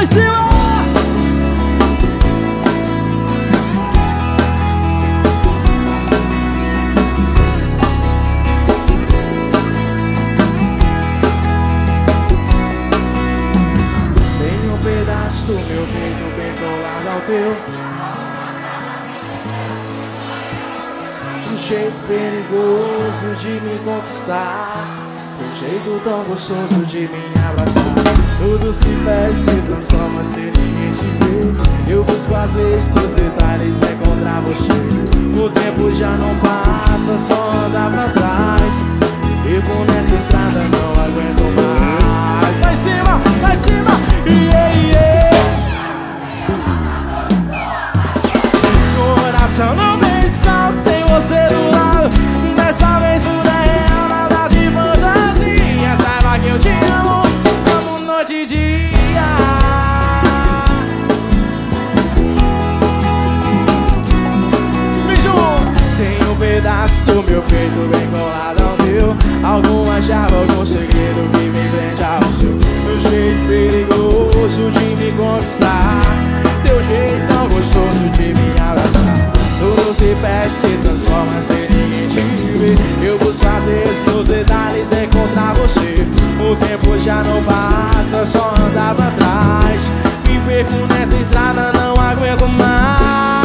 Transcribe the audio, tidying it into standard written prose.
cima! Tem um pedaço do meu peito bem colado ao teu. Um jeito perigoso de me conquistar, um jeito tão gostoso de me abraçar. Tudo se perde, se transforma sem ninguém te ver. Eu busco às vezes nos detalhes encontrar você. O tempo já não passa, só anda pra trás. Fico nessa estrada, não aguento mais. Lá em cima, yeah, yeah. Coração não tem sal sem você do lado. Dessa vez tudo é real, nada de fantasia. Saiba que eu te amo, amo noite e dia. Tem um pedaço do meu peito bem colado ao teu. Alguma chave, algum segredo que me prende ao seu. Meu jeito perigoso de me conquistar, teu jeito tão gostoso de me abraçar. Tudo se perde, se transforma sem ninguém te ver. Eu busco às vezes nos detalhes encontrar você. O tempo já não passa, só anda pra trás. Me perco nessa estrada, não aguento mais.